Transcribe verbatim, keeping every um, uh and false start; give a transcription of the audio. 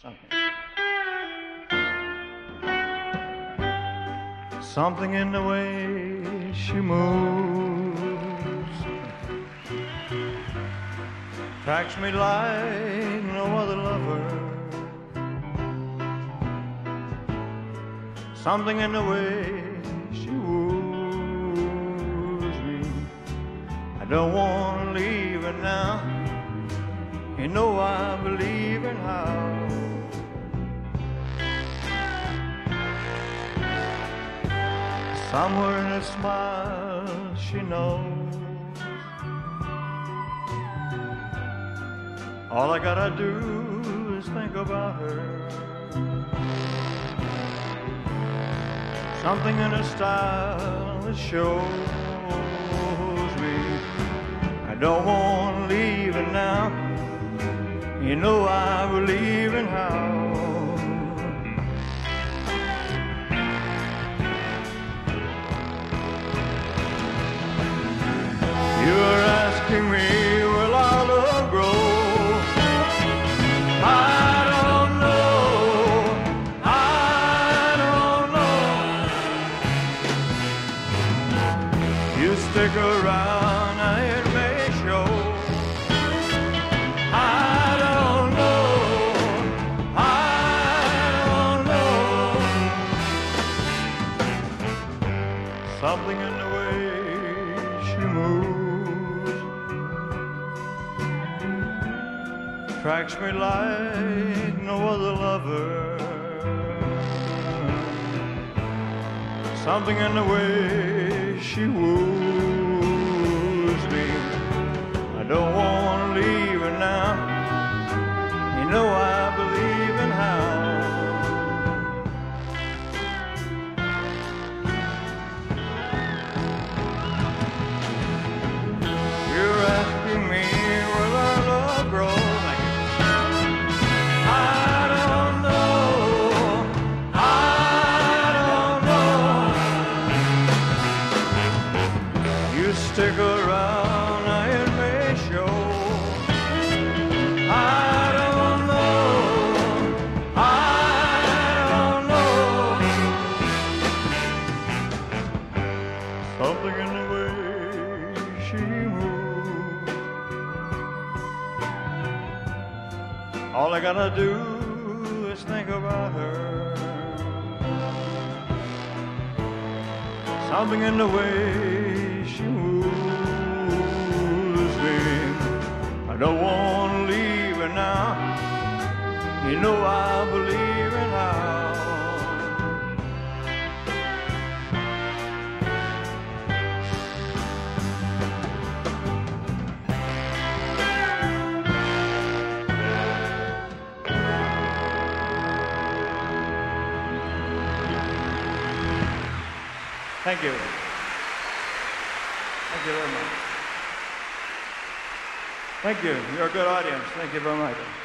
something. Something in the way she moves attracts me like no other lover. Something in the way she woos me. I don't want to leave her now. You know I believe in how. Somewhere in her smile she knows all I gotta do is think about her. Something in her style that shows me I don't want to leave her now. You know I believe in how. You're asking me, will our love grow? I don't know, I don't know. You stick around, it may show. I don't know, I don't know. Something in the way she moves attracts me like no other lover. Something in the way she woos me. I don't want to leave her now. You know I believe in how. You're asking me, will our love grow? Stick around, it may show. I don't know, I don't know. Something in the way she moves. All I gotta do is think about her. Something in the way she moves. I don't want to leave her now. You know I believe in how. Thank you. Thank you very much. Thank you. You're a good audience. Thank you very much.